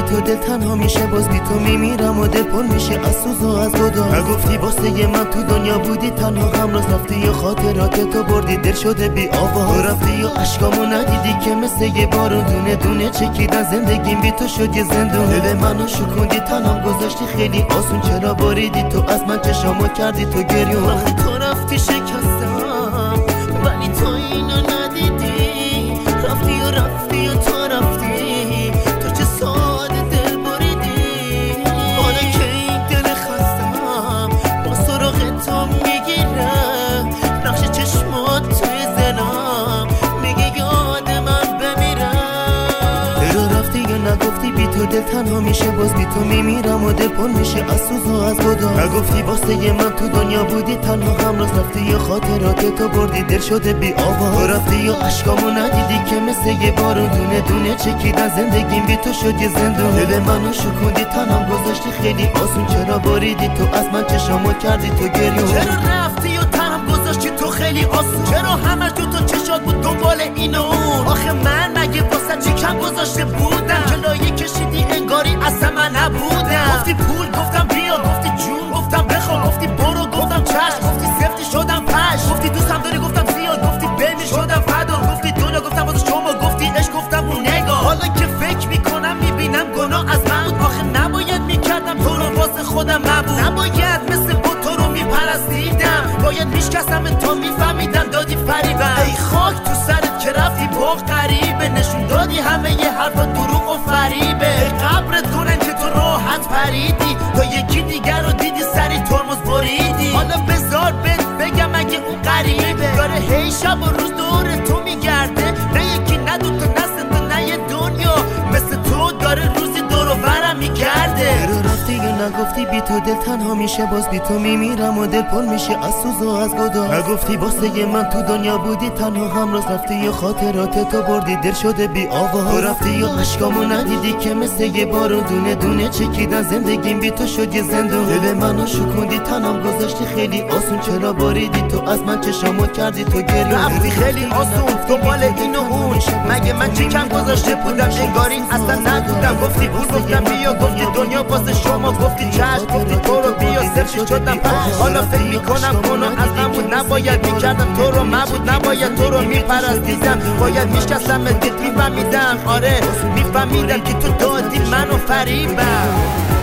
تو دل تنها میشه، باز بی تو میمیرم و دل پر میشه از سوز و از گداز. گفتی واسه من تو دنیا بودی تنها، همراز رفتی یا خاطرات تو بردی، دل شده بی آواز. رفتی یا عشقامو ندیدی که مثل یه بارون دونه دونه چکیدن، زندگیم بی تو شد یه زندون. دل منو شکوندی تنها گذاشتی خیلی آسون، چرا باریدی تو از من چشامو کردی تو گریون. وقتی تو رفتی شکستم ولی تو اینو ندیدی، رفتی و رفتی و تو رفتی، تو چه ساده دل بریدی. حالا که این دل خستم با سراغ تو میگیره، نقش چشمات توی ذهنم میگه یاد من بمیره. چرا رفتی یا نگفتی بی تو دل تنها میشه، باز بی تو میمیرم و دل پر میشه از سوز و از گداز. نگفتی واسه من تو دنیا بودی تنها، همراز رفتی یا خاطرات تو بردی، دل شده بی آواز. رفتی یا عشقامو ندیدی که مثل یه بارون دونه دونه چکیدن، زندگیم بی تو شد یه زندون. دل منو شکوندی تنها گذاشتی خیلی آسون، چرا باریدی تو از من چشامو کردی تو گریون. چرا رفتی و تنها گذاشتی تو خیلی آسون، چرا همش تو چشات بود دنبال این و اون. آخه من مگه واسه چی کم گذاشته بودم که لایه کشیدی انگاری اصلا من نبودم. گفتی پول گفتم بیا، گفتی جون گفتم بخوا، گفتی برو گفتم چشم، گفتی سفتی شدم پش، گفتی دوستم داری گفتم زیاد، گفتی بمی شدم فدا، گفتی دنیا گفتم واسه شما، گفتی عشق گفتم اون نگاه. حالا که فکر میکنم میبینم گناه از من بود، آخه نباید میکردم تو رو واسه خودم نبود، نباید مثل بود تو رو میپرستیدم، باید میشکستم تا میفهمیدم دادی فریبم. ای خاک تو سرت که رفتی با غریبه، نشون دادی همه یه حرفا دروغ و فریبه. ای قبرت کنن که تو راحت پریدی، تا یکی دیگر رو دیدی سری ترمز بریدی. حالا بذار بگم اگه اون غریبه داره هی شب و روز دور تو میگرده، نه یکی نه دوتا نه سه نه یه دنیا مثل تو داره روزی دور و برم میگرده. رفتی یا نگفتی بی تو دل تنها میشه، باز بی تو میمیرم و دل پر میشه از سوز و از گداز. نگفتی واسه من تو دنیا بودی تنها، همراز رفتی یا خاطرات تو بردی، دل شده بی آواز. رفتی یا عشقامو ندیدی که مثل یه بارون دونه دونه چکیدن، زندگیم بی تو شد یه زندون. دل منو شکوندی تنها گذاشتی خیلی آسون، چرا باریدی تو از من چشامو کردی تو گریون. رفتی خیلی آسون دنبال این و اون، مگه من چی کم گذاشته بودم انگاری اصلا نبودم. گفتی پول گفتم بیا، گفتی دنیا واسه شما، گفتی چشم، گفتی برو بیا سفتی شدم پش. حالا فکر میکنم گناه از من بود، نباید میکردم تو رو مبود، نباید تو رو میپرستیدم، باید میشکستم دل میفهمیدم. آره میفهمیدم که تو دادی منو فریبم.